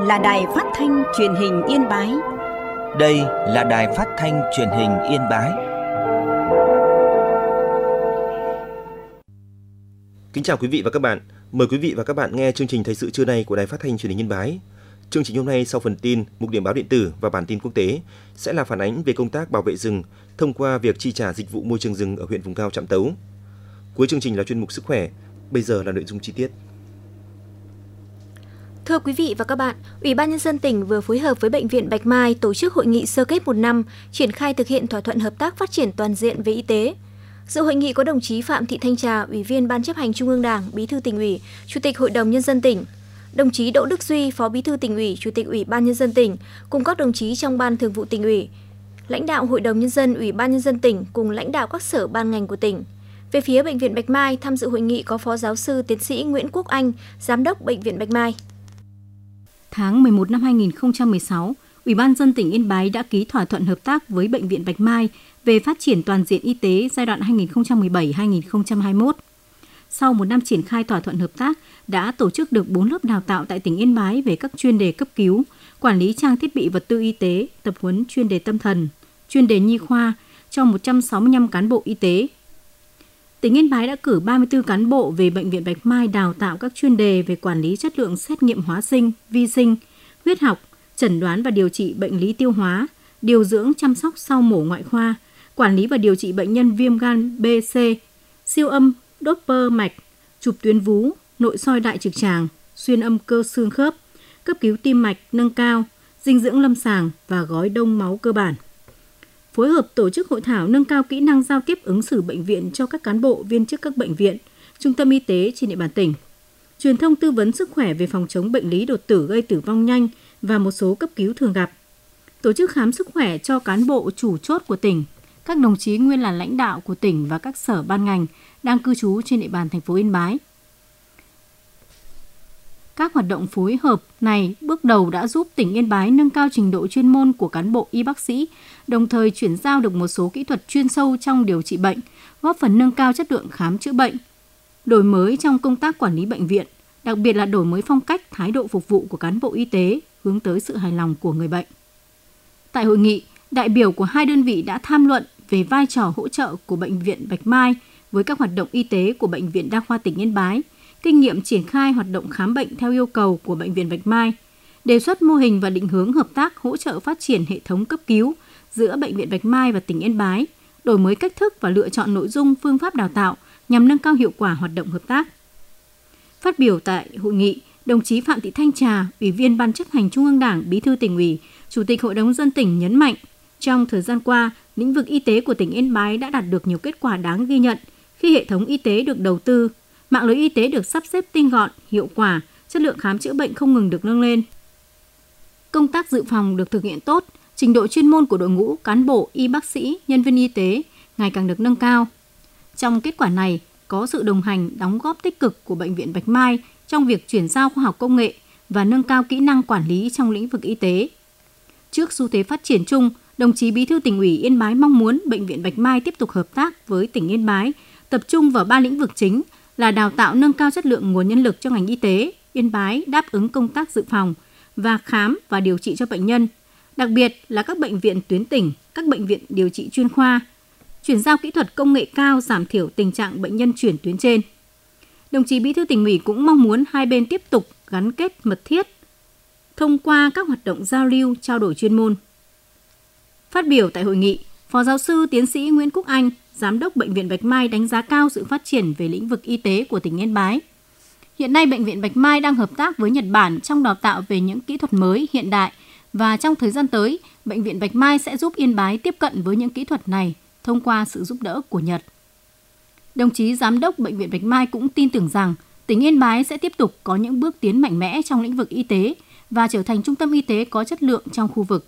là Đài Phát thanh Truyền hình Yên Bái. Đây là Đài Phát thanh Truyền hình Yên Bái. Kính chào quý vị và các bạn. Mời quý vị và các bạn nghe chương trình Thời sự trưa nay của Đài Phát thanh Truyền hình Yên Bái. Chương trình hôm nay sau phần tin, mục điểm báo điện tử và bản tin quốc tế sẽ là phản ánh về công tác bảo vệ rừng thông qua việc chi trả dịch vụ môi trường rừng ở huyện vùng cao Trạm Tấu. Cuối chương trình là chuyên mục sức khỏe. Bây giờ là nội dung chi tiết. Thưa quý vị và các bạn, Ủy ban Nhân dân tỉnh vừa phối hợp với Bệnh viện Bạch Mai tổ chức hội nghị sơ kết 1 năm triển khai thực hiện thỏa thuận hợp tác phát triển toàn diện về y tế. Dự hội nghị có đồng chí Phạm Thị Thanh Trà, Ủy viên Ban Chấp hành Trung ương Đảng, Bí thư Tỉnh ủy, Chủ tịch Hội đồng Nhân dân tỉnh, đồng chí Đỗ Đức Duy, Phó Bí thư Tỉnh ủy, Chủ tịch Ủy ban Nhân dân tỉnh cùng các đồng chí trong Ban Thường vụ Tỉnh ủy, lãnh đạo Hội đồng Nhân dân, Ủy ban Nhân dân tỉnh cùng lãnh đạo các sở ban ngành của tỉnh. Về phía Bệnh viện Bạch Mai, tham dự hội nghị có Phó Giáo sư Tiến sĩ Nguyễn Quốc Anh, Giám đốc Bệnh viện Bạch Mai. Tháng 11 năm 2016, Ủy ban nhân dân tỉnh Yên Bái đã ký thỏa thuận hợp tác với Bệnh viện Bạch Mai về phát triển toàn diện y tế giai đoạn 2017-2021. Sau 1 năm triển khai thỏa thuận hợp tác, đã tổ chức được 4 lớp đào tạo tại tỉnh Yên Bái về các chuyên đề cấp cứu, quản lý trang thiết bị vật tư y tế, tập huấn chuyên đề tâm thần, chuyên đề nhi khoa cho 165 cán bộ y tế. Tỉnh Yên Bái đã cử 34 cán bộ về Bệnh viện Bạch Mai đào tạo các chuyên đề về quản lý chất lượng xét nghiệm hóa sinh, vi sinh, huyết học, chẩn đoán và điều trị bệnh lý tiêu hóa, điều dưỡng chăm sóc sau mổ ngoại khoa, quản lý và điều trị bệnh nhân viêm gan B, C, siêu âm, Doppler mạch, chụp tuyến vú, nội soi đại trực tràng, xuyên âm cơ xương khớp, cấp cứu tim mạch nâng cao, dinh dưỡng lâm sàng và gói đông máu cơ bản. Phối hợp tổ chức hội thảo nâng cao kỹ năng giao tiếp ứng xử bệnh viện cho các cán bộ, viên chức các bệnh viện, trung tâm y tế trên địa bàn tỉnh. Truyền thông tư vấn sức khỏe về phòng chống bệnh lý đột tử gây tử vong nhanh và một số cấp cứu thường gặp. Tổ chức khám sức khỏe cho cán bộ chủ chốt của tỉnh, các đồng chí nguyên là lãnh đạo của tỉnh và các sở ban ngành đang cư trú trên địa bàn thành phố Yên Bái. Các hoạt động phối hợp này bước đầu đã giúp tỉnh Yên Bái nâng cao trình độ chuyên môn của cán bộ y bác sĩ, đồng thời chuyển giao được một số kỹ thuật chuyên sâu trong điều trị bệnh, góp phần nâng cao chất lượng khám chữa bệnh, đổi mới trong công tác quản lý bệnh viện, đặc biệt là đổi mới phong cách, thái độ phục vụ của cán bộ y tế, hướng tới sự hài lòng của người bệnh. Tại hội nghị, đại biểu của 2 đơn vị đã tham luận về vai trò hỗ trợ của Bệnh viện Bạch Mai với các hoạt động y tế của Bệnh viện Đa khoa tỉnh Yên Bái, kinh nghiệm triển khai hoạt động khám bệnh theo yêu cầu của Bệnh viện Bạch Mai, đề xuất mô hình và định hướng hợp tác hỗ trợ phát triển hệ thống cấp cứu giữa Bệnh viện Bạch Mai và tỉnh Yên Bái, đổi mới cách thức và lựa chọn nội dung phương pháp đào tạo nhằm nâng cao hiệu quả hoạt động hợp tác. Phát biểu tại hội nghị, đồng chí Phạm Thị Thanh Trà, Ủy viên Ban Chấp hành Trung ương Đảng, Bí thư Tỉnh ủy, Chủ tịch Hội đồng Nhân dân tỉnh nhấn mạnh, trong thời gian qua, lĩnh vực y tế của tỉnh Yên Bái đã đạt được nhiều kết quả đáng ghi nhận khi hệ thống y tế được đầu tư, mạng lưới y tế được sắp xếp tinh gọn, hiệu quả, chất lượng khám chữa bệnh không ngừng được nâng lên. Công tác dự phòng được thực hiện tốt, trình độ chuyên môn của đội ngũ cán bộ, y bác sĩ, nhân viên y tế ngày càng được nâng cao. Trong kết quả này, có sự đồng hành, đóng góp tích cực của Bệnh viện Bạch Mai trong việc chuyển giao khoa học công nghệ và nâng cao kỹ năng quản lý trong lĩnh vực y tế. Trước xu thế phát triển chung, đồng chí Bí thư Tỉnh ủy Yên Bái mong muốn Bệnh viện Bạch Mai tiếp tục hợp tác với tỉnh Yên Bái, tập trung vào 3 lĩnh vực chính là đào tạo nâng cao chất lượng nguồn nhân lực cho ngành y tế, Yên Bái đáp ứng công tác dự phòng và khám và điều trị cho bệnh nhân, đặc biệt là các bệnh viện tuyến tỉnh, các bệnh viện điều trị chuyên khoa, chuyển giao kỹ thuật công nghệ cao giảm thiểu tình trạng bệnh nhân chuyển tuyến trên. Đồng chí Bí thư Tỉnh ủy cũng mong muốn hai bên tiếp tục gắn kết mật thiết thông qua các hoạt động giao lưu, trao đổi chuyên môn. Phát biểu tại hội nghị, Phó Giáo sư Tiến sĩ Nguyễn Quốc Anh, Giám đốc Bệnh viện Bạch Mai đánh giá cao sự phát triển về lĩnh vực y tế của tỉnh Yên Bái. Hiện nay, Bệnh viện Bạch Mai đang hợp tác với Nhật Bản trong đào tạo về những kỹ thuật mới, hiện đại và trong thời gian tới, Bệnh viện Bạch Mai sẽ giúp Yên Bái tiếp cận với những kỹ thuật này thông qua sự giúp đỡ của Nhật. Đồng chí Giám đốc Bệnh viện Bạch Mai cũng tin tưởng rằng tỉnh Yên Bái sẽ tiếp tục có những bước tiến mạnh mẽ trong lĩnh vực y tế và trở thành trung tâm y tế có chất lượng trong khu vực.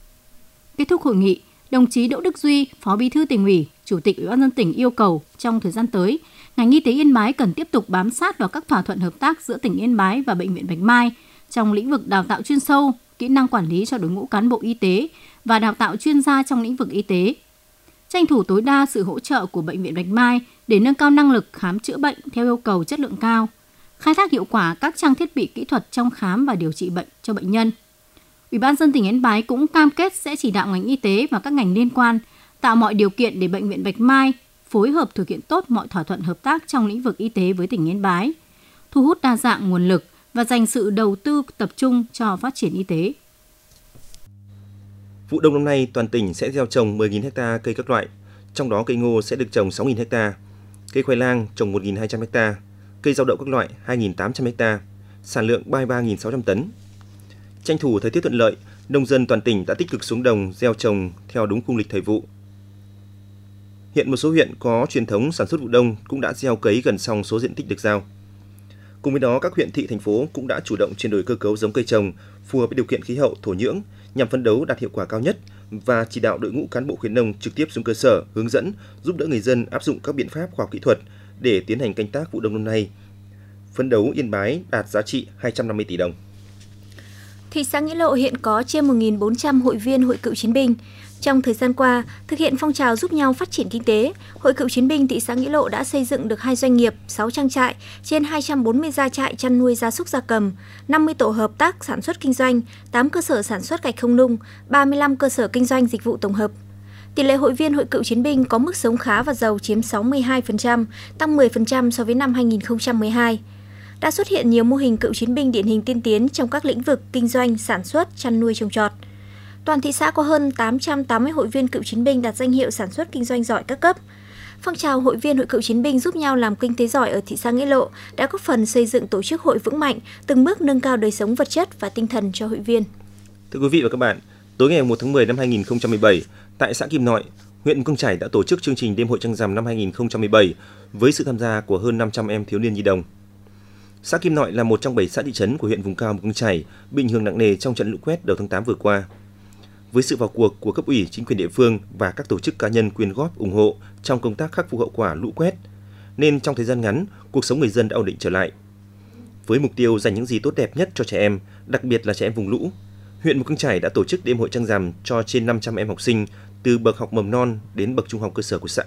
Kết thúc hội nghị, đồng chí Đỗ Đức Duy, Phó Bí thư Tỉnh ủy, Chủ tịch Ủy ban nhân dân tỉnh yêu cầu trong thời gian tới, ngành y tế Yên Bái cần tiếp tục bám sát vào các thỏa thuận hợp tác giữa tỉnh Yên Bái và Bệnh viện Bạch Mai trong lĩnh vực đào tạo chuyên sâu, kỹ năng quản lý cho đội ngũ cán bộ y tế và đào tạo chuyên gia trong lĩnh vực y tế. Tranh thủ tối đa sự hỗ trợ của Bệnh viện Bạch Mai để nâng cao năng lực khám chữa bệnh theo yêu cầu chất lượng cao, khai thác hiệu quả các trang thiết bị kỹ thuật trong khám và điều trị bệnh cho bệnh nhân. Ủy ban nhân dân tỉnh Yên Bái cũng cam kết sẽ chỉ đạo ngành y tế và các ngành liên quan tạo mọi điều kiện để Bệnh viện Bạch Mai phối hợp thực hiện tốt mọi thỏa thuận hợp tác trong lĩnh vực y tế với tỉnh Yên Bái, thu hút đa dạng nguồn lực và dành sự đầu tư tập trung cho phát triển y tế. Vụ đông năm nay, toàn tỉnh sẽ gieo trồng 10.000 ha cây các loại, trong đó cây ngô sẽ được trồng 6.000 ha, cây khoai lang trồng 1.200 ha, cây rau đậu các loại 2.800 ha, sản lượng 33.600 tấn. Tranh thủ thời tiết thuận lợi, nông dân toàn tỉnh đã tích cực xuống đồng gieo trồng theo đúng khung lịch thời vụ. Hiện một số huyện có truyền thống sản xuất vụ đông cũng đã gieo cấy gần xong số diện tích được giao. Cùng với đó, các huyện thị thành phố cũng đã chủ động chuyển đổi cơ cấu giống cây trồng phù hợp với điều kiện khí hậu, thổ nhưỡng nhằm phấn đấu đạt hiệu quả cao nhất và chỉ đạo đội ngũ cán bộ khuyến nông trực tiếp xuống cơ sở hướng dẫn, giúp đỡ người dân áp dụng các biện pháp khoa học kỹ thuật để tiến hành canh tác vụ đông năm nay. Phấn đấu Yên Bái đạt giá trị 250 tỷ đồng. Thị xã Nghĩa Lộ hiện có trên 1.400 hội viên Hội Cựu Chiến binh. Trong thời gian qua, thực hiện phong trào giúp nhau phát triển kinh tế, Hội Cựu Chiến binh thị xã Nghĩa Lộ đã xây dựng được 2 doanh nghiệp, 6 trang trại, trên 240 gia trại chăn nuôi gia súc gia cầm, 50 tổ hợp tác sản xuất kinh doanh, 8 cơ sở sản xuất gạch không nung, 35 cơ sở kinh doanh dịch vụ tổng hợp. Tỷ lệ hội viên Hội Cựu Chiến binh có mức sống khá và giàu chiếm 62%, tăng 10% so với năm 2012. Đã xuất hiện nhiều mô hình cựu chiến binh điển hình tiên tiến trong các lĩnh vực kinh doanh, sản xuất, chăn nuôi trồng trọt. Toàn thị xã có hơn 880 hội viên cựu chiến binh đạt danh hiệu sản xuất kinh doanh giỏi các cấp. Phong trào hội viên Hội Cựu Chiến binh giúp nhau làm kinh tế giỏi ở thị xã Nghĩa Lộ đã góp phần xây dựng tổ chức hội vững mạnh, từng bước nâng cao đời sống vật chất và tinh thần cho hội viên. Thưa quý vị và các bạn, tối ngày 1 tháng 10 năm 2017, tại xã Kim Nội, huyện Mù Căng Chải đã tổ chức chương trình đêm hội trăng rằm năm 2017 với sự tham gia của hơn 500 em thiếu niên nhi đồng. Xã Kim Nội là một trong 7 xã thị trấn của huyện vùng cao Mù Căng Chải bị ảnh hưởng nặng nề trong trận lũ quét đầu tháng 8 vừa qua. Với sự vào cuộc của cấp ủy, chính quyền địa phương và các tổ chức cá nhân quyên góp ủng hộ trong công tác khắc phục hậu quả lũ quét, nên trong thời gian ngắn, cuộc sống người dân đã ổn định trở lại. Với mục tiêu dành những gì tốt đẹp nhất cho trẻ em, đặc biệt là trẻ em vùng lũ, huyện Mù Căng Chải đã tổ chức đêm hội trăng rằm cho trên 500 em học sinh từ bậc học mầm non đến bậc trung học cơ sở của xã.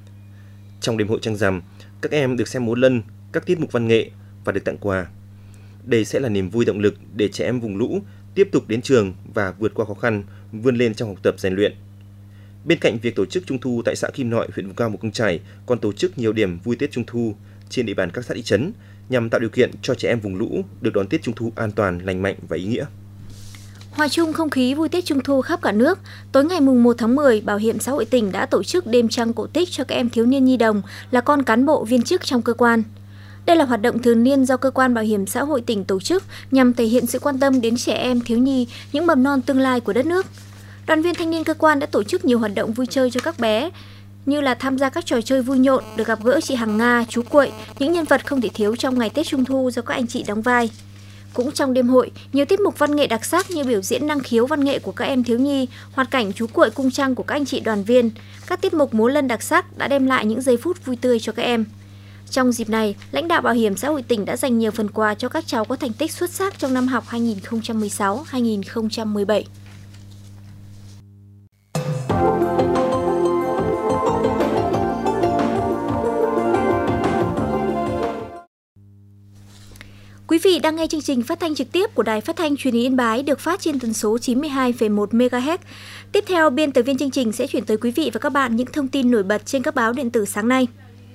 Trong đêm hội trăng rằm, các em được xem múa lân, các tiết mục văn nghệ và được tặng quà. Đây sẽ là niềm vui động lực để trẻ em vùng lũ tiếp tục đến trường và vượt qua khó khăn, vươn lên trong học tập rèn luyện. Bên cạnh việc tổ chức Trung thu tại xã Kim Nội, huyện vùng cao Mù Căng Chải còn tổ chức nhiều điểm vui Tết Trung thu trên địa bàn các xã thị trấn nhằm tạo điều kiện cho trẻ em vùng lũ được đón Tết Trung thu an toàn, lành mạnh và ý nghĩa. Hòa chung không khí vui Tết Trung thu khắp cả nước, tối ngày 1 tháng 10, Bảo hiểm xã hội tỉnh đã tổ chức đêm trăng cổ tích cho các em thiếu niên nhi đồng là con cán bộ viên chức trong cơ quan. Đây là hoạt động thường niên do Cơ quan Bảo hiểm xã hội tỉnh tổ chức nhằm thể hiện sự quan tâm đến trẻ em thiếu nhi, những mầm non tương lai của đất nước. Đoàn viên thanh niên cơ quan đã tổ chức nhiều hoạt động vui chơi cho các bé, như là tham gia các trò chơi vui nhộn, được gặp gỡ chị Hằng Nga, chú Quậy, những nhân vật không thể thiếu trong ngày Tết Trung thu do các anh chị đóng vai. Cũng trong đêm hội, nhiều tiết mục văn nghệ đặc sắc như biểu diễn năng khiếu văn nghệ của các em thiếu nhi, hoạt cảnh chú Quậy cung trăng của các anh chị đoàn viên, các tiết mục múa lân đặc sắc đã đem lại những giây phút vui tươi cho các em. Trong dịp này, lãnh đạo Bảo hiểm xã hội tỉnh đã dành nhiều phần quà cho các cháu có thành tích xuất sắc trong năm học 2016-2017. Quý vị đang nghe chương trình phát thanh trực tiếp của Đài Phát thanh Truyền hình Yên Bái được phát trên tần số 92,1 MHz. Tiếp theo, biên tập viên chương trình sẽ chuyển tới quý vị và các bạn những thông tin nổi bật trên các báo điện tử sáng nay.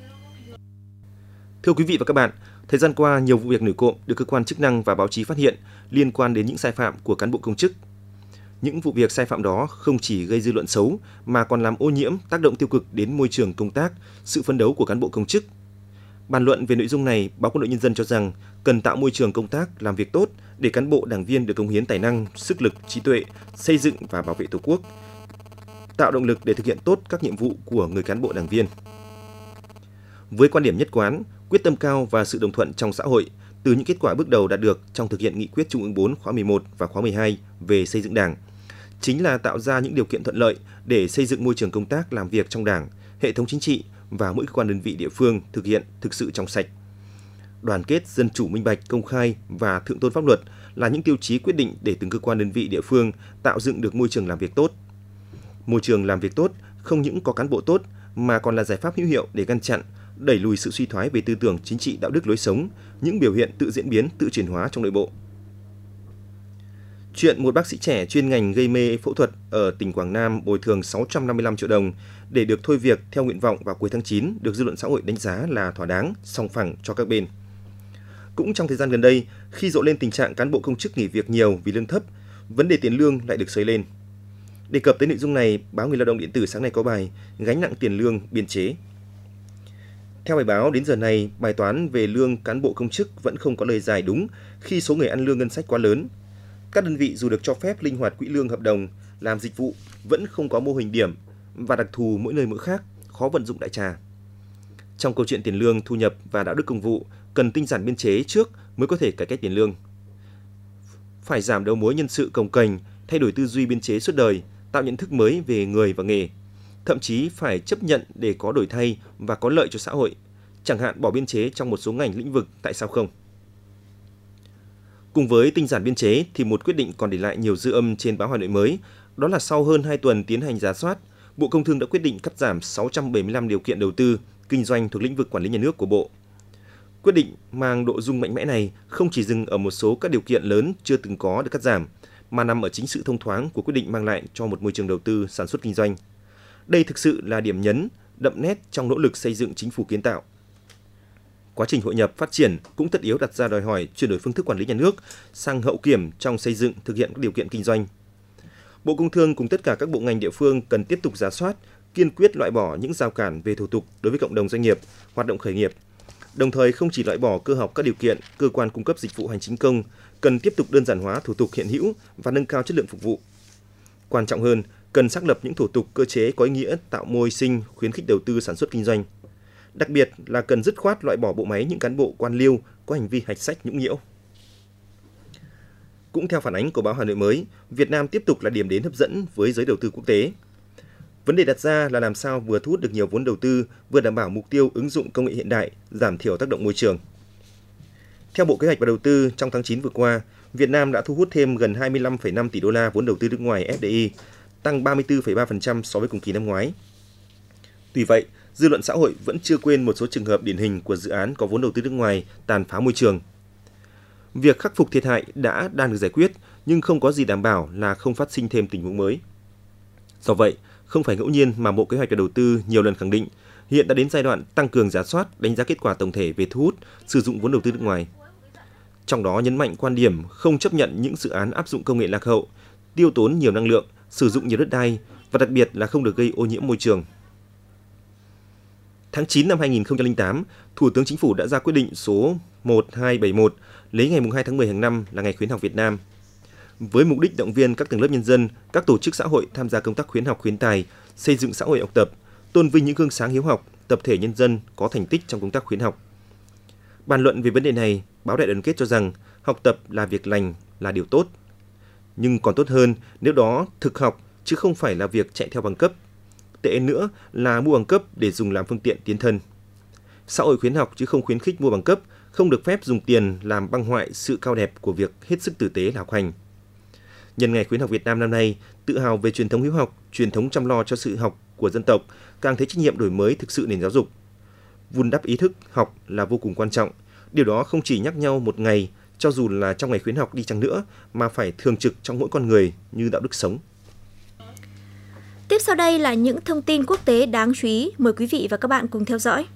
Thưa quý vị và các bạn, thời gian qua nhiều vụ việc nổi cộm được cơ quan chức năng và báo chí phát hiện liên quan đến những sai phạm của cán bộ công chức. Những vụ việc sai phạm đó không chỉ gây dư luận xấu mà còn làm ô nhiễm, tác động tiêu cực đến môi trường công tác, sự phấn đấu của cán bộ công chức. Bàn luận về nội dung này, báo Quân đội Nhân dân cho rằng cần tạo môi trường công tác làm việc tốt để cán bộ đảng viên được cống hiến tài năng, sức lực, trí tuệ, xây dựng và bảo vệ Tổ quốc, tạo động lực để thực hiện tốt các nhiệm vụ của người cán bộ đảng viên. Với quan điểm nhất quán, quyết tâm cao và sự đồng thuận trong xã hội từ những kết quả bước đầu đạt được trong thực hiện nghị quyết Trung ương 4 khóa 11 và khóa 12 về xây dựng Đảng, chính là tạo ra những điều kiện thuận lợi để xây dựng môi trường công tác làm việc trong Đảng, hệ thống chính trị và mỗi cơ quan đơn vị địa phương thực hiện thực sự trong sạch. Đoàn kết, dân chủ, minh bạch, công khai và thượng tôn pháp luật là những tiêu chí quyết định để từng cơ quan đơn vị địa phương tạo dựng được môi trường làm việc tốt. Môi trường làm việc tốt không những có cán bộ tốt mà còn là giải pháp hữu hiệu để ngăn chặn đẩy lùi sự suy thoái về tư tưởng chính trị, đạo đức, lối sống, những biểu hiện tự diễn biến, tự chuyển hóa trong nội bộ. Chuyện một bác sĩ trẻ chuyên ngành gây mê phẫu thuật ở tỉnh Quảng Nam bồi thường 655 triệu đồng để được thôi việc theo nguyện vọng vào cuối tháng 9 được dư luận xã hội đánh giá là thỏa đáng, sòng phẳng cho các bên. Cũng trong thời gian gần đây, khi rộ lên tình trạng cán bộ công chức nghỉ việc nhiều vì lương thấp, vấn đề tiền lương lại được xới lên. Đề cập tới nội dung này, báo Người Lao động điện tử sáng nay có bài Gánh nặng tiền lương biên chế. Theo bài báo, đến giờ này, bài toán về lương cán bộ công chức vẫn không có lời giải đúng khi số người ăn lương ngân sách quá lớn. Các đơn vị dù được cho phép linh hoạt quỹ lương hợp đồng, làm dịch vụ vẫn không có mô hình điểm và đặc thù mỗi nơi mỗi khác, khó vận dụng đại trà. Trong câu chuyện tiền lương, thu nhập và đạo đức công vụ, cần tinh giản biên chế trước mới có thể cải cách tiền lương. Phải giảm đầu mối nhân sự cồng kềnh, thay đổi tư duy biên chế suốt đời, tạo nhận thức mới về người và nghề. Thậm chí phải chấp nhận để có đổi thay và có lợi cho xã hội, chẳng hạn bỏ biên chế trong một số ngành lĩnh vực, tại sao không? Cùng với tinh giản biên chế thì một quyết định còn để lại nhiều dư âm trên báo Hà Nội mới, đó là sau hơn 2 tuần tiến hành rà soát, Bộ Công Thương đã quyết định cắt giảm 675 điều kiện đầu tư, kinh doanh thuộc lĩnh vực quản lý nhà nước của Bộ. Quyết định mang độ dung mạnh mẽ này không chỉ dừng ở một số các điều kiện lớn chưa từng có được cắt giảm, mà nằm ở chính sự thông thoáng của quyết định mang lại cho một môi trường đầu tư sản xuất kinh doanh. Đây thực sự là điểm nhấn, đậm nét trong nỗ lực xây dựng chính phủ kiến tạo. Quá trình hội nhập, phát triển cũng tất yếu đặt ra đòi hỏi chuyển đổi phương thức quản lý nhà nước sang hậu kiểm trong xây dựng, thực hiện các điều kiện kinh doanh. Bộ Công Thương cùng tất cả các bộ ngành địa phương cần tiếp tục rà soát, kiên quyết loại bỏ những rào cản về thủ tục đối với cộng đồng doanh nghiệp, hoạt động khởi nghiệp. Đồng thời không chỉ loại bỏ cơ học các điều kiện, cơ quan cung cấp dịch vụ hành chính công cần tiếp tục đơn giản hóa thủ tục hiện hữu và nâng cao chất lượng phục vụ. Quan trọng hơn, cần xác lập những thủ tục cơ chế có ý nghĩa tạo môi sinh, khuyến khích đầu tư sản xuất kinh doanh. Đặc biệt là cần dứt khoát loại bỏ bộ máy những cán bộ quan liêu có hành vi hạch sách nhũng nhiễu. Cũng theo phản ánh của báo Hà Nội mới, Việt Nam tiếp tục là điểm đến hấp dẫn với giới đầu tư quốc tế. Vấn đề đặt ra là làm sao vừa thu hút được nhiều vốn đầu tư, vừa đảm bảo mục tiêu ứng dụng công nghệ hiện đại, giảm thiểu tác động môi trường. Theo Bộ Kế hoạch và Đầu tư, trong tháng 9 vừa qua, Việt Nam đã thu hút thêm gần 25,5 tỷ đô la vốn đầu tư nước ngoài FDI, tăng 34,3% so với cùng kỳ năm ngoái. Tuy vậy, dư luận xã hội vẫn chưa quên một số trường hợp điển hình của dự án có vốn đầu tư nước ngoài tàn phá môi trường. Việc khắc phục thiệt hại đang được giải quyết, nhưng không có gì đảm bảo là không phát sinh thêm tình huống mới. Do vậy, không phải ngẫu nhiên mà Bộ Kế hoạch và Đầu tư nhiều lần khẳng định hiện đã đến giai đoạn tăng cường rà soát, đánh giá kết quả tổng thể về thu hút, sử dụng vốn đầu tư nước ngoài. Trong đó nhấn mạnh quan điểm không chấp nhận những dự án áp dụng công nghệ lạc hậu, tiêu tốn nhiều năng lượng, sử dụng nhiều đất đai và đặc biệt là không được gây ô nhiễm môi trường. Tháng 9 năm 2008, Thủ tướng Chính phủ đã ra quyết định số 1271 lấy ngày 2 tháng 10 hàng năm là Ngày Khuyến học Việt Nam. Với mục đích động viên các tầng lớp nhân dân, các tổ chức xã hội tham gia công tác khuyến học khuyến tài, xây dựng xã hội học tập, tôn vinh những gương sáng hiếu học, tập thể nhân dân có thành tích trong công tác khuyến học. Bàn luận về vấn đề này, báo Đại đoàn kết cho rằng học tập là việc lành, là điều tốt. Nhưng còn tốt hơn nếu đó thực học chứ không phải là việc chạy theo bằng cấp. Tệ nữa là mua bằng cấp để dùng làm phương tiện tiến thân. Xã hội khuyến học chứ không khuyến khích mua bằng cấp, không được phép dùng tiền làm băng hoại sự cao đẹp của việc hết sức tử tế là học hành. Nhân ngày Khuyến học Việt Nam năm nay, tự hào về truyền thống hiếu học, truyền thống chăm lo cho sự học của dân tộc, càng thấy trách nhiệm đổi mới thực sự nền giáo dục. Vun đắp ý thức học là vô cùng quan trọng. Điều đó không chỉ nhắc nhau một ngày, cho dù là trong ngày khuyến học đi chăng nữa, mà phải thường trực trong mỗi con người như đạo đức sống. Tiếp sau đây là những thông tin quốc tế đáng chú ý. Mời quý vị và các bạn cùng theo dõi.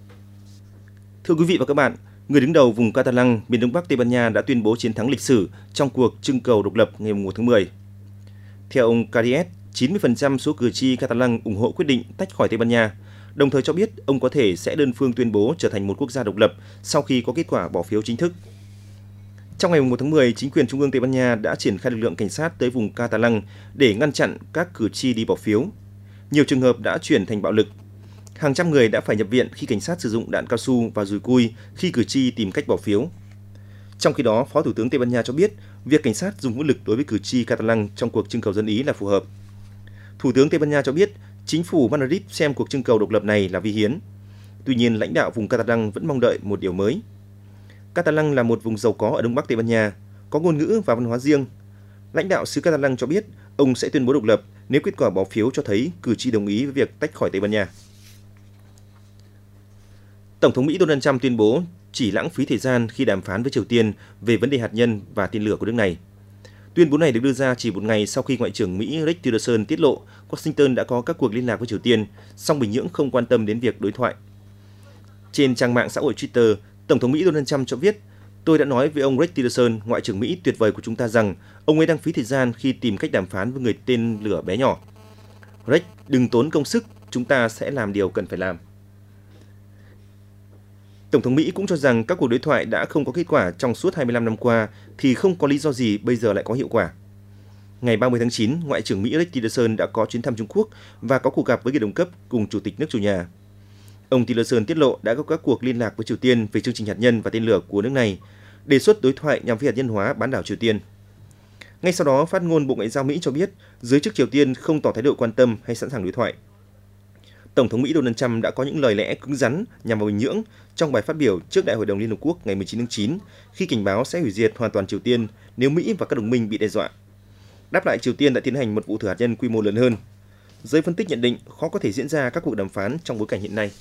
Thưa quý vị và các bạn, người đứng đầu vùng Catalan, miền đông bắc Tây Ban Nha đã tuyên bố chiến thắng lịch sử trong cuộc trưng cầu độc lập ngày 1 tháng 10. Theo ông Carriès, 90% số cử tri Catalan ủng hộ quyết định tách khỏi Tây Ban Nha, đồng thời cho biết ông có thể sẽ đơn phương tuyên bố trở thành một quốc gia độc lập sau khi có kết quả bỏ phiếu chính thức. Trong ngày 1 tháng 10, chính quyền Trung ương Tây Ban Nha đã triển khai lực lượng cảnh sát tới vùng Catalan để ngăn chặn các cử tri đi bỏ phiếu. Nhiều trường hợp đã chuyển thành bạo lực. Hàng trăm người đã phải nhập viện khi cảnh sát sử dụng đạn cao su và dùi cui khi cử tri tìm cách bỏ phiếu. Trong khi đó, Phó Thủ tướng Tây Ban Nha cho biết việc cảnh sát dùng vũ lực đối với cử tri Catalan trong cuộc trưng cầu dân Ý là phù hợp. Thủ tướng Tây Ban Nha cho biết chính phủ Madrid xem cuộc trưng cầu độc lập này là vi hiến. Tuy nhiên, lãnh đạo vùng Catalan vẫn mong đợi một điều mới. Catalan là một vùng giàu có ở đông bắc Tây Ban Nha, có ngôn ngữ và văn hóa riêng. Lãnh đạo xứ Catalan cho biết ông sẽ tuyên bố độc lập nếu kết quả bỏ phiếu cho thấy cử tri đồng ý với việc tách khỏi Tây Ban Nha. Tổng thống Mỹ Donald Trump tuyên bố chỉ lãng phí thời gian khi đàm phán với Triều Tiên về vấn đề hạt nhân và tên lửa của nước này. Tuyên bố này được đưa ra chỉ một ngày sau khi Ngoại trưởng Mỹ Rex Tillerson tiết lộ Washington đã có các cuộc liên lạc với Triều Tiên, song Bình Nhưỡng không quan tâm đến việc đối thoại. Trên trang mạng xã hội Twitter, Tổng thống Mỹ Donald Trump cho biết, tôi đã nói với ông Rex Tillerson, Ngoại trưởng Mỹ tuyệt vời của chúng ta rằng ông ấy đang phí thời gian khi tìm cách đàm phán với người tên lửa bé nhỏ. Rex, đừng tốn công sức, chúng ta sẽ làm điều cần phải làm. Tổng thống Mỹ cũng cho rằng các cuộc đối thoại đã không có kết quả trong suốt 25 năm qua thì không có lý do gì bây giờ lại có hiệu quả. Ngày 30 tháng 9, Ngoại trưởng Mỹ Rex Tillerson đã có chuyến thăm Trung Quốc và có cuộc gặp với người đồng cấp cùng Chủ tịch nước chủ nhà. Ông Tillerson tiết lộ đã có các cuộc liên lạc với Triều Tiên về chương trình hạt nhân và tên lửa của nước này, đề xuất đối thoại nhằm phi hạt nhân hóa bán đảo Triều Tiên. Ngay sau đó, phát ngôn Bộ Ngoại giao Mỹ cho biết giới chức Triều Tiên không tỏ thái độ quan tâm hay sẵn sàng đối thoại. Tổng thống Mỹ Donald Trump đã có những lời lẽ cứng rắn nhằm vào Bình Nhưỡng trong bài phát biểu trước Đại hội đồng Liên Hợp Quốc ngày 19 tháng 9 khi cảnh báo sẽ hủy diệt hoàn toàn Triều Tiên nếu Mỹ và các đồng minh bị đe dọa. Đáp lại, Triều Tiên đã tiến hành một vụ thử hạt nhân quy mô lớn hơn. Giới phân tích nhận định khó có thể diễn ra các cuộc đàm phán trong bối cảnh hiện nay.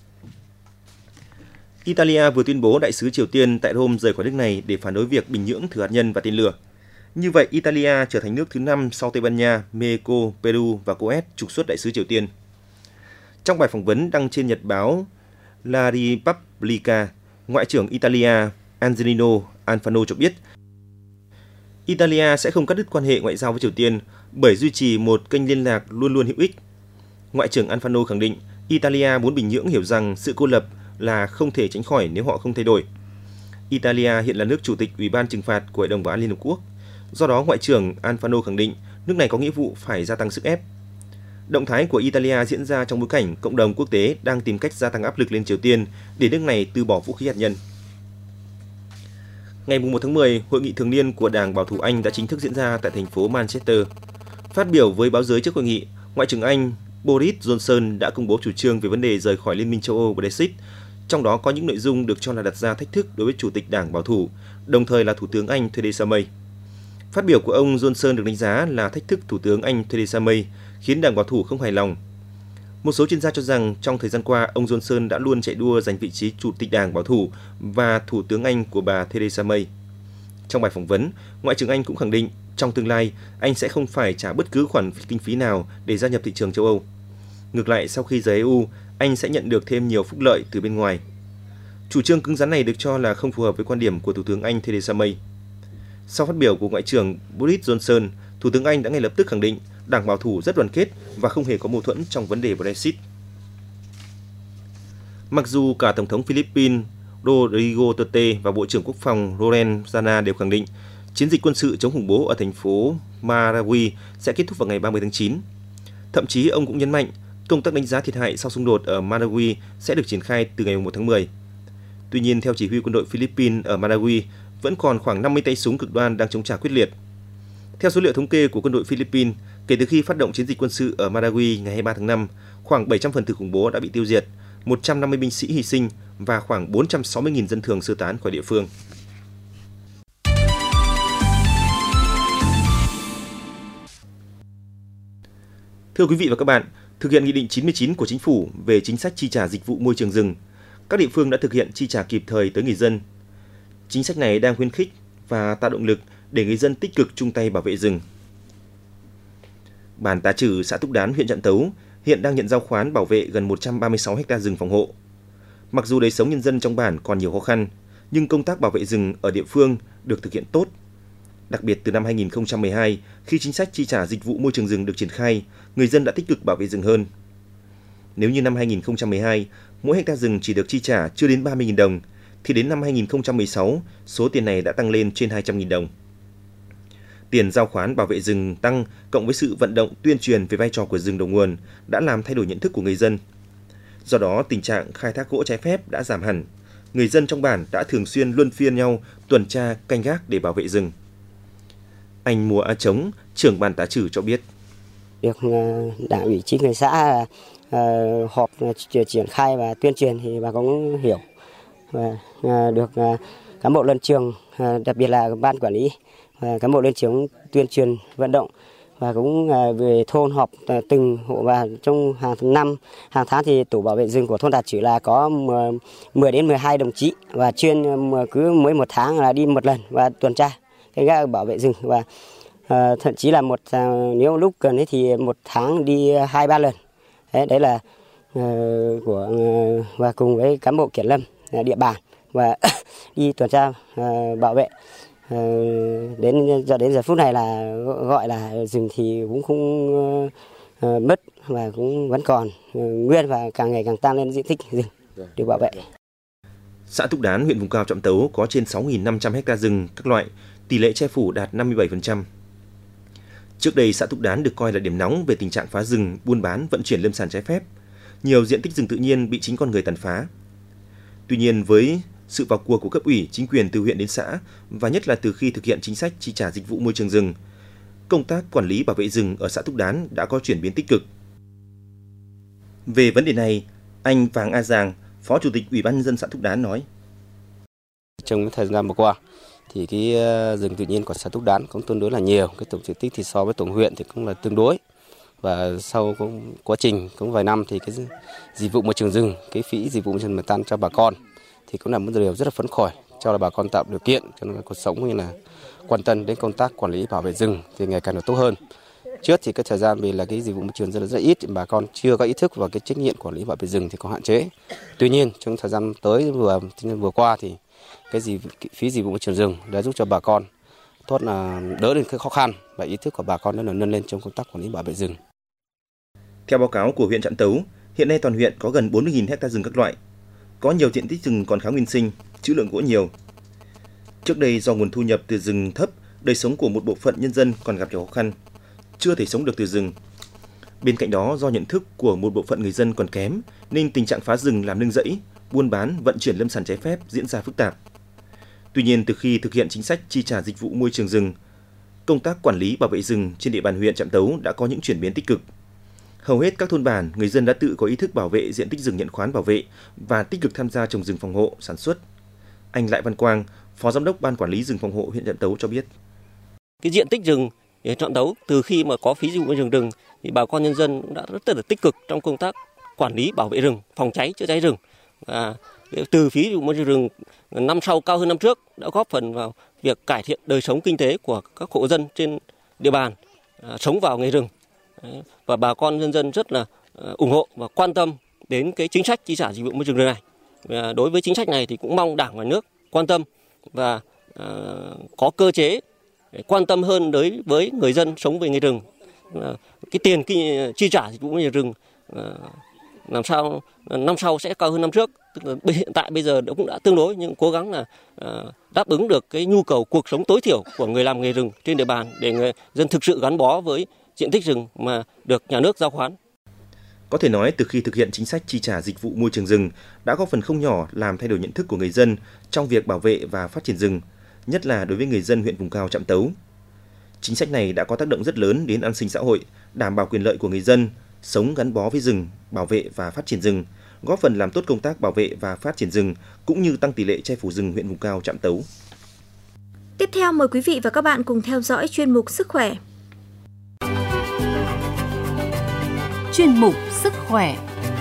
Italia vừa tuyên bố đại sứ Triều Tiên tại Rome rời khỏi nước này để phản đối việc Bình Nhưỡng thử hạt nhân và tên lửa. Như vậy, Italia trở thành nước thứ 5 sau Tây Ban Nha, Mexico, Peru và Coes trục xuất đại sứ Triều Tiên. Trong bài phỏng vấn đăng trên nhật báo La Repubblica, Ngoại trưởng Italia Angelino Alfano cho biết Italia sẽ không cắt đứt quan hệ ngoại giao với Triều Tiên bởi duy trì một kênh liên lạc luôn luôn hữu ích. Ngoại trưởng Alfano khẳng định Italia muốn Bình Nhưỡng hiểu rằng sự cô lập là không thể tránh khỏi nếu họ không thay đổi. Italia hiện là nước chủ tịch Ủy ban trừng phạt của Hội đồng Bảo an Liên Hợp Quốc. Do đó, Ngoại trưởng Alfano khẳng định nước này có nghĩa vụ phải gia tăng sức ép. Động thái của Italia diễn ra trong bối cảnh cộng đồng quốc tế đang tìm cách gia tăng áp lực lên Triều Tiên để nước này từ bỏ vũ khí hạt nhân. Ngày 1 tháng 10, hội nghị thường niên của Đảng Bảo thủ Anh đã chính thức diễn ra tại thành phố Manchester. Phát biểu với báo giới trước hội nghị, Ngoại trưởng Anh Boris Johnson đã công bố chủ trương về vấn đề rời khỏi Liên minh châu Âu Brexit, trong đó có những nội dung được cho là đặt ra thách thức đối với Chủ tịch Đảng Bảo thủ, đồng thời là Thủ tướng Anh Theresa May. Phát biểu của ông Johnson được đánh giá là thách thức Thủ tướng Anh Theresa May, khiến Đảng Bảo thủ không hài lòng. Một số chuyên gia cho rằng trong thời gian qua, ông Johnson đã luôn chạy đua giành vị trí Chủ tịch Đảng Bảo thủ và Thủ tướng Anh của bà Theresa May. Trong bài phỏng vấn, Ngoại trưởng Anh cũng khẳng định trong tương lai, Anh sẽ không phải trả bất cứ khoản kinh phí nào để gia nhập thị trường châu Âu. Ngược lại, sau khi rời EU, Anh sẽ nhận được thêm nhiều phúc lợi từ bên ngoài. Chủ trương cứng rắn này được cho là không phù hợp với quan điểm của Thủ tướng Anh Theresa May. Sau phát biểu của Ngoại trưởng Boris Johnson, Thủ tướng Anh đã ngay lập tức khẳng định Đảng Bảo thủ rất đoàn kết và không hề có mâu thuẫn trong vấn đề Brexit. Mặc dù cả Tổng thống Philippines Rodrigo Duterte và Bộ trưởng Quốc phòng Lorenzana đều khẳng định chiến dịch quân sự chống khủng bố ở thành phố Marawi sẽ kết thúc vào ngày 30 tháng 9. Thậm chí ông cũng nhấn mạnh công tác đánh giá thiệt hại sau xung đột ở Marawi sẽ được triển khai từ ngày 1 tháng 10. Tuy nhiên, theo chỉ huy quân đội Philippines ở Marawi, vẫn còn khoảng 50 tay súng cực đoan đang chống trả quyết liệt. Theo số liệu thống kê của quân đội Philippines, kể từ khi phát động chiến dịch quân sự ở Marawi ngày 23 tháng 5, khoảng 700 phần tử khủng bố đã bị tiêu diệt, 150 binh sĩ hy sinh và khoảng 460.000 dân thường sơ tán khỏi địa phương. Thưa quý vị và các bạn, thực hiện Nghị định 99 của Chính phủ về chính sách chi trả dịch vụ môi trường rừng, các địa phương đã thực hiện chi trả kịp thời tới người dân. Chính sách này đang khuyến khích và tạo động lực để người dân tích cực chung tay bảo vệ rừng. Bản Tá Trử, xã Túc Đán, huyện Trạm Tấu hiện đang nhận giao khoán bảo vệ gần 136 ha rừng phòng hộ. Mặc dù đời sống nhân dân trong bản còn nhiều khó khăn, nhưng công tác bảo vệ rừng ở địa phương được thực hiện tốt. Đặc biệt từ năm 2012, khi chính sách chi trả dịch vụ môi trường rừng được triển khai, người dân đã tích cực bảo vệ rừng hơn. Nếu như năm 2012, mỗi hectare rừng chỉ được chi trả chưa đến 30.000 đồng, thì đến năm 2016, số tiền này đã tăng lên trên 200.000 đồng. Tiền giao khoán bảo vệ rừng tăng cộng với sự vận động tuyên truyền về vai trò của rừng đầu nguồn đã làm thay đổi nhận thức của người dân. Do đó, tình trạng khai thác gỗ trái phép đã giảm hẳn. Người dân trong bản đã thường xuyên luân phiên nhau tuần tra canh gác để bảo vệ rừng. Anh Mùa A Trống, trưởng bản Tá Trử cho biết. Được Đảng ủy chính quyền xã họp triển khai và tuyên truyền thì bà cũng hiểu. Và được cán bộ lên trường, đặc biệt là ban quản lý, cán bộ lên trường tuyên truyền vận động và cũng về thôn họp từng hộ, và trong hàng tháng thì tổ bảo vệ rừng của thôn Đạt Chữ là có 10 đến 12 đồng chí, và chuyên cứ mỗi một tháng là đi một lần và tuần tra cái gác bảo vệ rừng, và thậm chí là nếu lúc cần ấy thì một tháng đi 2-3 lần. Đấy là và cùng với cán bộ kiểm lâm địa bàn và đi tuần tra bảo vệ. Đến giờ phút này là gọi là rừng thì cũng không mất, và cũng vẫn còn nguyên và càng ngày càng tăng lên diện tích rừng được bảo vệ. Xã Túc Đán, huyện vùng cao Trạm Tấu có trên 6.500 ha rừng các loại, tỷ lệ che phủ đạt 57%. Trước đây, xã Túc Đán được coi là điểm nóng về tình trạng phá rừng, buôn bán, vận chuyển lâm sản trái phép. Nhiều diện tích rừng tự nhiên bị chính con người tàn phá. Tuy nhiên, với sự vào cuộc của cấp ủy, chính quyền từ huyện đến xã, và nhất là từ khi thực hiện chính sách chi trả dịch vụ môi trường rừng, công tác quản lý bảo vệ rừng ở xã Túc Đán đã có chuyển biến tích cực. Về vấn đề này, anh Vàng A Giàng, Phó Chủ tịch Ủy ban nhân dân xã Túc Đán nói: Trong thời gian vừa qua thì cái rừng tự nhiên của xã Túc Đán cũng tương đối là nhiều, cái tổng diện tích thì so với tổng huyện thì cũng là tương đối. Và sau quá trình cũng vài năm thì cái dịch vụ môi trường rừng, cái phí dịch vụ môi trường tăng cho bà con thì cũng là một điều rất là phấn khởi, cho là bà con tạo điều kiện cho nó cuộc sống, cũng như là quan tâm đến công tác quản lý bảo vệ rừng thì ngày càng được tốt hơn. Trước thì cái thời gian vì là cái dịch vụ môi trường rất ít, bà con chưa có ý thức vào cái trách nhiệm quản lý bảo vệ rừng thì có hạn chế. Tuy nhiên trong thời gian tới vừa qua thì cái phí dịch vụ môi trường rừng đã giúp cho bà con tốt là đỡ được cái khó khăn, và ý thức của bà con đã nâng lên trong công tác quản lý bảo vệ rừng. Theo báo cáo của huyện Trạm Tấu, hiện nay toàn huyện có gần 40.000 ha rừng các loại. Có nhiều diện tích rừng còn khá nguyên sinh, trữ lượng gỗ nhiều. Trước đây do nguồn thu nhập từ rừng thấp, đời sống của một bộ phận nhân dân còn gặp nhiều khó khăn, chưa thể sống được từ rừng. Bên cạnh đó, do nhận thức của một bộ phận người dân còn kém, nên tình trạng phá rừng làm nương rẫy, buôn bán, vận chuyển lâm sản trái phép diễn ra phức tạp. Tuy nhiên, từ khi thực hiện chính sách chi trả dịch vụ môi trường rừng, công tác quản lý bảo vệ rừng trên địa bàn huyện Trạm Tấu đã có những chuyển biến tích cực. Hầu hết các thôn bản, người dân đã tự có ý thức bảo vệ diện tích rừng nhận khoán bảo vệ và tích cực tham gia trồng rừng phòng hộ, sản xuất. Anh Lại Văn Quang, Phó Giám đốc Ban Quản lý rừng phòng hộ huyện Trạm Tấu cho biết: Cái diện tích rừng ở Trạm Tấu từ khi mà có phí dịch vụ môi trường rừng thì bà con nhân dân đã rất là tích cực trong công tác quản lý bảo vệ rừng, phòng cháy chữa cháy rừng. Từ phí dịch vụ môi trường rừng năm sau cao hơn năm trước đã góp phần vào việc cải thiện đời sống kinh tế của các hộ dân trên địa bàn sống vào nghề rừng. Và bà con nhân dân rất là ủng hộ và quan tâm đến cái chính sách chi trả dịch vụ môi trường rừng này. Và đối với chính sách này thì cũng mong Đảng và Nhà nước quan tâm và có cơ chế để quan tâm hơn đối với người dân sống về nghề rừng. Cái tiền chi trả dịch vụ môi trường rừng làm sao năm sau sẽ cao hơn năm trước. Tức là hiện tại bây giờ cũng đã tương đối, nhưng cố gắng là đáp ứng được cái nhu cầu cuộc sống tối thiểu của người làm nghề rừng trên địa bàn để người dân thực sự gắn bó với diện tích rừng mà được nhà nước giao khoán. Có thể nói, từ khi thực hiện chính sách chi trả dịch vụ môi trường rừng đã góp phần không nhỏ làm thay đổi nhận thức của người dân trong việc bảo vệ và phát triển rừng, nhất là đối với người dân huyện vùng cao Trạm Tấu. Chính sách này đã có tác động rất lớn đến an sinh xã hội, đảm bảo quyền lợi của người dân, sống gắn bó với rừng, bảo vệ và phát triển rừng, góp phần làm tốt công tác bảo vệ và phát triển rừng, cũng như tăng tỷ lệ che phủ rừng huyện vùng cao Trạm Tấu. Tiếp theo mời quý vị và các bạn cùng theo dõi chuyên mục Sức khỏe. Chuyên mục Sức khỏe.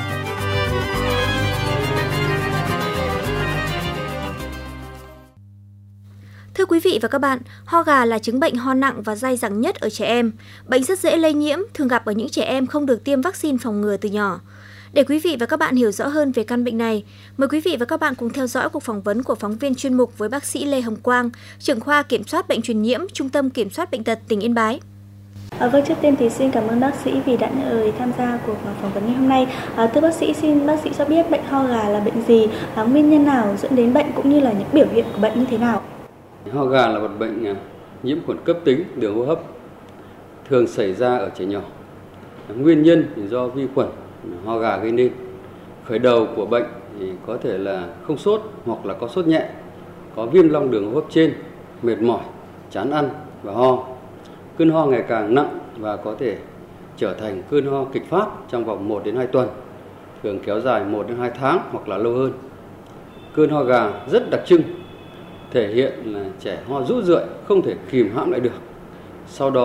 Thưa quý vị và các bạn, ho gà là chứng bệnh ho nặng và dai dẳng nhất ở trẻ em. Bệnh rất dễ lây nhiễm, thường gặp ở những trẻ em không được tiêm vaccine phòng ngừa từ nhỏ. Để quý vị và các bạn hiểu rõ hơn về căn bệnh này, mời quý vị và các bạn cùng theo dõi cuộc phỏng vấn của phóng viên chuyên mục với bác sĩ Lê Hồng Quang, trưởng khoa kiểm soát bệnh truyền nhiễm, Trung tâm Kiểm soát Bệnh tật tỉnh Yên Bái. Vâng, trước tiên thì xin cảm ơn bác sĩ vì đã nhận lời tham gia cuộc phỏng vấn ngày hôm nay. Thưa bác sĩ, xin bác sĩ cho biết bệnh ho gà là bệnh gì, nguyên nhân nào dẫn đến bệnh cũng như là những biểu hiện của bệnh như thế nào? Ho gà là một bệnh nhiễm khuẩn cấp tính đường hô hấp, thường xảy ra ở trẻ nhỏ. Nguyên nhân do vi khuẩn ho gà gây nên. Khởi đầu của bệnh thì có thể là không sốt hoặc là có sốt nhẹ, có viêm long đường hô hấp trên, mệt mỏi, chán ăn và ho. Cơn ho ngày càng nặng và có thể trở thành cơn ho kịch phát trong vòng 1 đến 2 tuần, thường kéo dài 1 đến 2 tháng hoặc là lâu hơn. Cơn ho gà rất đặc trưng, thể hiện là trẻ ho rũ rượi, không thể kìm hãm lại được. Sau đó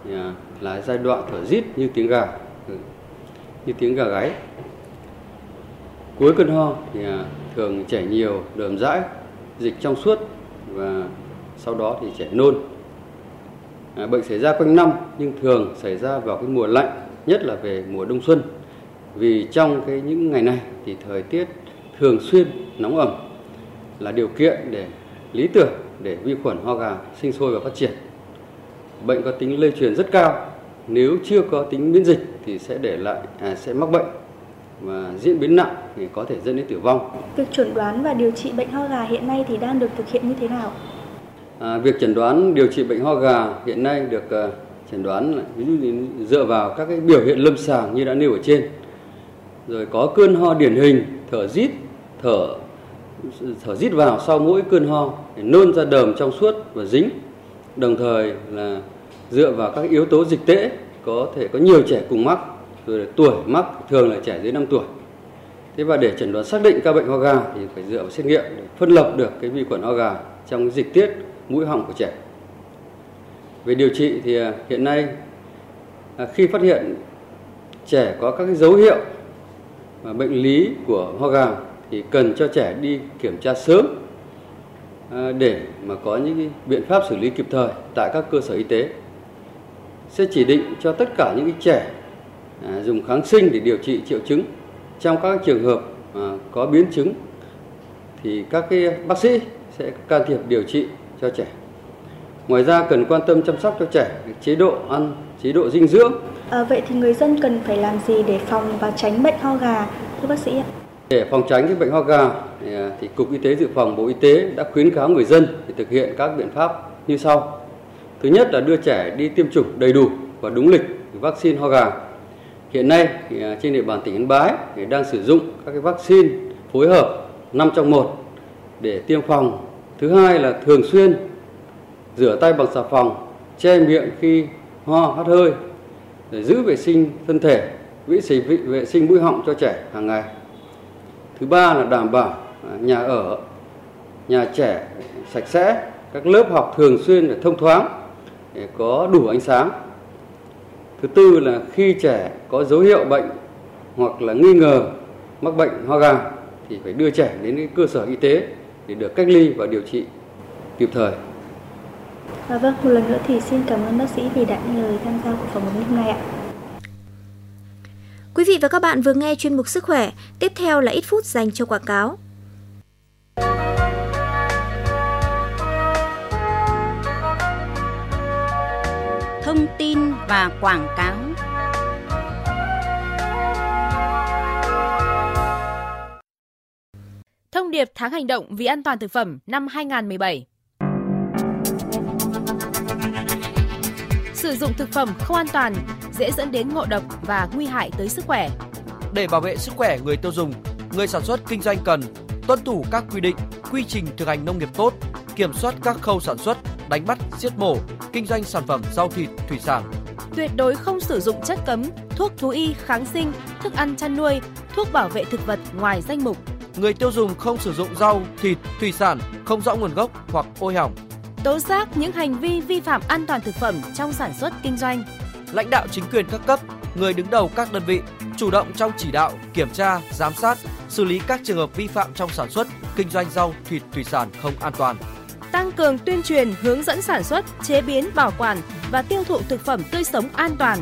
là giai đoạn thở rít như tiếng gà gáy. Cuối cơn ho thì thường chảy nhiều, đờm dãi, dịch trong suốt và sau đó thì trẻ nôn. Bệnh xảy ra quanh năm nhưng thường xảy ra vào cái mùa lạnh, nhất là về mùa đông xuân. Vì trong những ngày này thì thời tiết thường xuyên nóng ẩm là điều kiện lý tưởng để vi khuẩn ho gà sinh sôi và phát triển. Bệnh có tính lây truyền rất cao, nếu chưa có tính miễn dịch thì sẽ mắc bệnh và diễn biến nặng thì có thể dẫn đến tử vong. Việc chẩn đoán và điều trị bệnh ho gà hiện nay thì đang được thực hiện như thế nào? Việc chẩn đoán điều trị bệnh ho gà hiện nay được chẩn đoán ví dụ như dựa vào các cái biểu hiện lâm sàng như đã nêu ở trên. Rồi có cơn ho điển hình, thở rít vào sau mỗi cơn ho, nôn ra đờm trong suốt và dính. Đồng thời là dựa vào các yếu tố dịch tễ, có thể có nhiều trẻ cùng mắc, rồi là tuổi mắc thường là trẻ dưới 5 tuổi. Thế và để chẩn đoán xác định ca bệnh ho gà thì phải dựa vào xét nghiệm để phân lập được cái vi khuẩn ho gà trong dịch tiết mũi họng của trẻ. Về điều trị thì hiện nay khi phát hiện trẻ có các cái dấu hiệu bệnh lý của ho gà thì cần cho trẻ đi kiểm tra sớm để mà có những cái biện pháp xử lý kịp thời tại các cơ sở y tế. Sẽ chỉ định cho tất cả những cái trẻ dùng kháng sinh để điều trị triệu chứng. Trong các trường hợp có biến chứng thì các cái bác sĩ sẽ can thiệp điều trị cho trẻ. Ngoài ra cần quan tâm chăm sóc cho trẻ chế độ ăn, chế độ dinh dưỡng. Vậy thì người dân cần phải làm gì để phòng và tránh bệnh ho gà, thưa bác sĩ ạ? Để phòng tránh cái bệnh ho gà thì Cục Y tế Dự phòng Bộ Y tế đã khuyến cáo người dân để thực hiện các biện pháp như sau. Thứ nhất là đưa trẻ đi tiêm chủng đầy đủ và đúng lịch vaccine ho gà. Hiện nay thì trên địa bàn tỉnh Yên Bái thì đang sử dụng các cái vaccine phối hợp 5 trong 1 để tiêm phòng. Thứ hai là thường xuyên rửa tay bằng xà phòng, che miệng khi ho hắt hơi, để giữ vệ sinh thân thể, vệ sinh mũi họng cho trẻ hàng ngày. Thứ ba là đảm bảo nhà ở, nhà trẻ sạch sẽ, các lớp học thường xuyên để thông thoáng, để có đủ ánh sáng. Thứ tư là khi trẻ có dấu hiệu bệnh hoặc là nghi ngờ mắc bệnh ho gà thì phải đưa trẻ đến cái cơ sở y tế để được cách ly và điều trị kịp thời. Vâng, một lần nữa thì xin cảm ơn bác sĩ vì đã nhận lời tham gia của phỏng vấn hôm nay ạ. Quý vị và các bạn vừa nghe chuyên mục Sức khỏe, tiếp theo là ít phút dành cho quảng cáo. Thông tin và quảng cáo. Thông điệp tháng hành động vì an toàn thực phẩm năm 2017. Sử dụng thực phẩm không an toàn dễ dẫn đến ngộ độc và nguy hại tới sức khỏe. Để bảo vệ sức khỏe người tiêu dùng, người sản xuất kinh doanh cần tuân thủ các quy định, quy trình thực hành nông nghiệp tốt, kiểm soát các khâu sản xuất, đánh bắt, giết mổ, kinh doanh sản phẩm rau thịt, thủy sản. Tuyệt đối không sử dụng chất cấm, thuốc thú y, kháng sinh, thức ăn chăn nuôi, thuốc bảo vệ thực vật ngoài danh mục. Người tiêu dùng không sử dụng rau, thịt, thủy sản không rõ nguồn gốc hoặc ôi hỏng. Tố giác những hành vi vi phạm an toàn thực phẩm trong sản xuất kinh doanh. Lãnh đạo chính quyền các cấp, người đứng đầu các đơn vị chủ động trong chỉ đạo, kiểm tra, giám sát, xử lý các trường hợp vi phạm trong sản xuất, kinh doanh rau, thịt, thủy sản không an toàn. Tăng cường tuyên truyền, hướng dẫn sản xuất, chế biến, bảo quản và tiêu thụ thực phẩm tươi sống an toàn.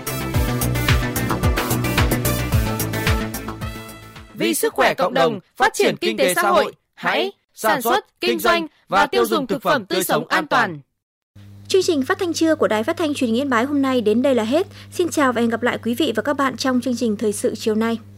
Vì sức khỏe cộng đồng, phát triển kinh tế xã hội, hãy sản xuất, kinh doanh và tiêu dùng thực phẩm tươi sống an toàn. Chương trình phát thanh trưa của Đài Phát thanh Truyền hình Yên Bái hôm nay đến đây là hết. Xin chào và hẹn gặp lại quý vị và các bạn trong chương trình thời sự chiều nay.